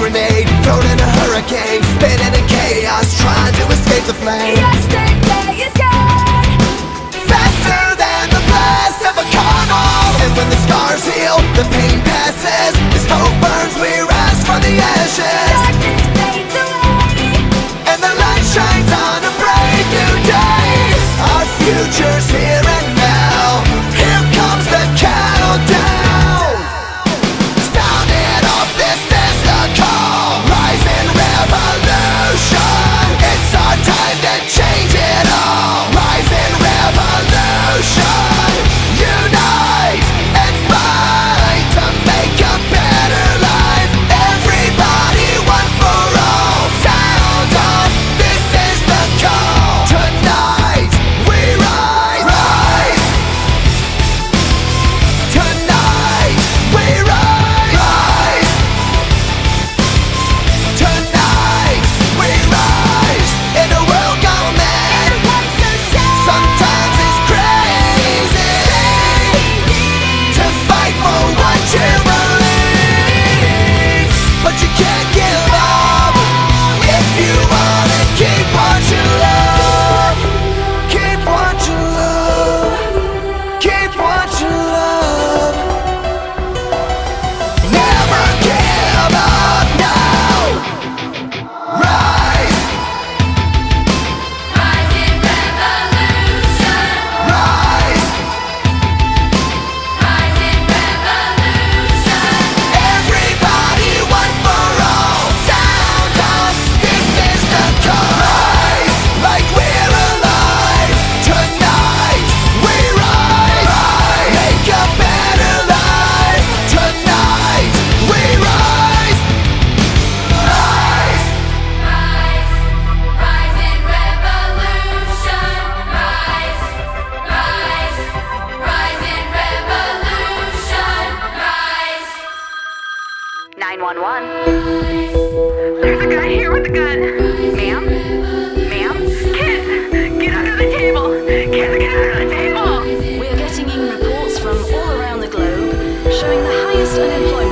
grenade, thrown in a hurricane, spinning in chaos, trying to escape the flame. Yesterday is gone, Faster than the blast of a carnal. And when the scars heal, the pain passes. As hope burns, we rise from the ashes. darkness fades away. And the light shines on a bright new day. Our future's here and now. Here comes the countdown. Sounding off, this is the call. Rising revolution. It's our time to change it all. Rising revolution. Unite and fight to make a better life. Everybody, one for all. Sound off, this is the call. Tonight we rise, rise. Tonight we rise, rise. Tonight we rise. In a world gone mad, What's so sad? sometimes it's crazy to fight for what you believe, but you can't give up if you wanna keep what you love. Keep what you love. Keep what you love. Never give up now. Rise, Rising revolution, rise. rising revolution. Everybody, one for all. Sound off, this is the call. Rise, like we're alive. Tonight we rise, rise. Make a better life. Tonight we rise, rise. Rise, rising revolution. Rise, rise, rising revolution. Rise. 911. There's a guy here with a gun. Ma'am? Ma'am? Kid! Get under the table! Kid, get under the table! We are getting in reports from all around the globe showing the highest unemployment